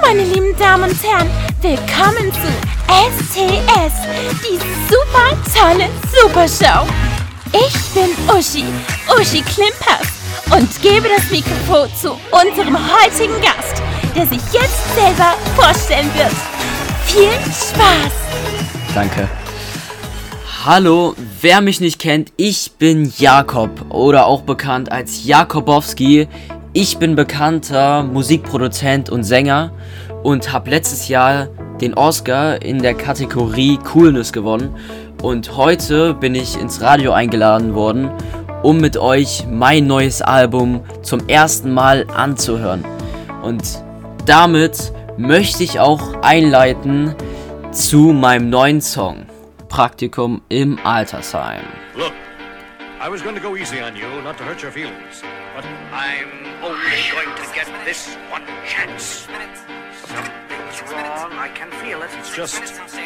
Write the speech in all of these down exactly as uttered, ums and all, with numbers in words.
Meine lieben Damen und Herren, willkommen zu S T S, die super tolle Supershow. Ich bin Uschi, Uschi Klimpers, und gebe das Mikrofon zu unserem heutigen Gast, der sich jetzt selber vorstellen wird. Viel Spaß! Danke. Hallo, wer mich nicht kennt, ich bin Jakob oder auch bekannt als Jakobowski. Ich bin bekannter Musikproduzent und Sänger und habe letztes Jahr den Oscar in der Kategorie Coolness gewonnen. Und heute bin ich ins Radio eingeladen worden, um mit euch mein neues Album zum ersten Mal anzuhören. Und damit möchte ich auch einleiten zu meinem neuen Song, Praktikum im Altersheim. Look, I was going to go easy on you, not to hurt your feelings, but I'm only going to get this one chance. Something's wrong, I can feel it. It's just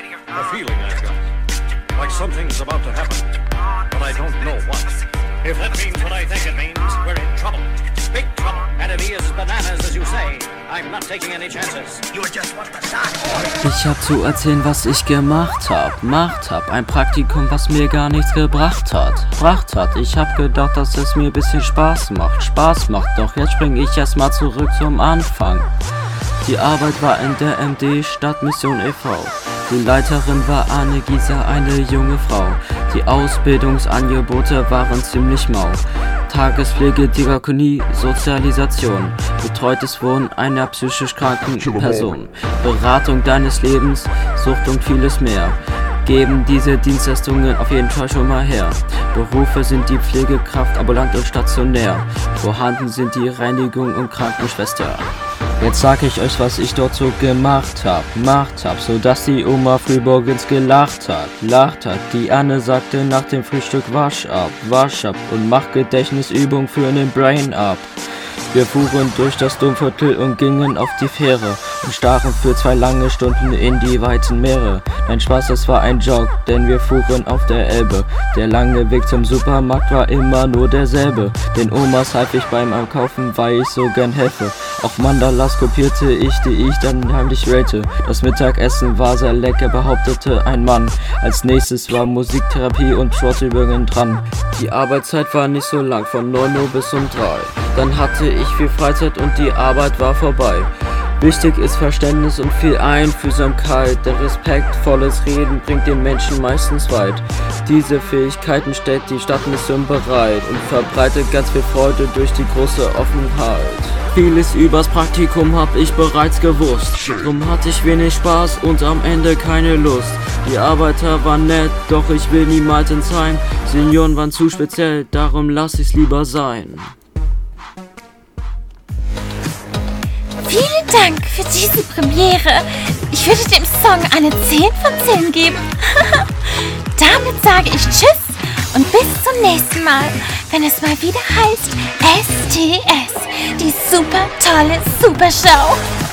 a feeling I've got. Like something's about to happen, but I don't know what. If that means what I think it means, we're in trouble. Big trouble. And if he is bananas, as you say, I'm not taking any chances. You just want to start. Ich hab zu erzählen, was ich gemacht hab, gemacht hab. Ein Praktikum, was mir gar nichts gebracht hat, gebracht hat. Ich hab gedacht, dass es mir ein bisschen Spaß macht, Spaß macht. Doch jetzt spring ich erstmal zurück zum Anfang. Die Arbeit war in der M D Stadtmission e V Die Leiterin war Anne Gieser, eine junge Frau. Die Ausbildungsangebote waren ziemlich mau. Tagespflege, Diakonie, Sozialisation, betreutes Wohnen einer psychisch kranken Person, Beratung deines Lebens, Sucht und vieles mehr. Geben diese Dienstleistungen auf jeden Fall schon mal her. Berufe sind die Pflegekraft, ambulant und stationär. Vorhanden sind die Reinigung und Krankenschwester. Jetzt sag ich euch, was ich dort so gemacht hab, gemacht hab, so dass die Oma frühmorgens gelacht hat, lacht hat. Die Anne sagte nach dem Frühstück wasch ab, wasch ab und mach Gedächtnisübung für den Brain up. Wir fuhren durch das Domviertel und gingen auf die Fähre und stachen für zwei lange Stunden in die weiten Meere. Nein, Spaß, es war ein Jog, denn wir fuhren auf der Elbe. Der lange Weg zum Supermarkt war immer nur derselbe. Den Omas half ich beim Einkaufen, weil ich so gern helfe. Auch Mandalas kopierte ich, die ich dann heimlich rate. Das Mittagessen war sehr lecker, behauptete ein Mann. Als nächstes war Musiktherapie und Sportübungen dran. Die Arbeitszeit war nicht so lang, von neun Uhr bis um drei. Dann hatte ich viel Freizeit und die Arbeit war vorbei. Wichtig ist Verständnis und viel Einfühlsamkeit. Der respektvolles Reden bringt den Menschen meistens weit. Diese Fähigkeiten stellt die Stadtmission bereit und verbreitet ganz viel Freude durch die große Offenheit. Vieles übers Praktikum hab ich bereits gewusst. Drum hatte ich wenig Spaß und am Ende keine Lust. Die Arbeiter waren nett, doch ich will niemals ins Heim. Senioren waren zu speziell, darum lass ich's lieber sein. Vielen Dank für diese Premiere. Ich würde dem Song eine zehn von zehn geben. Damit sage ich Tschüss und bis zum nächsten Mal, wenn es mal wieder heißt S T S, die super tolle Supershow.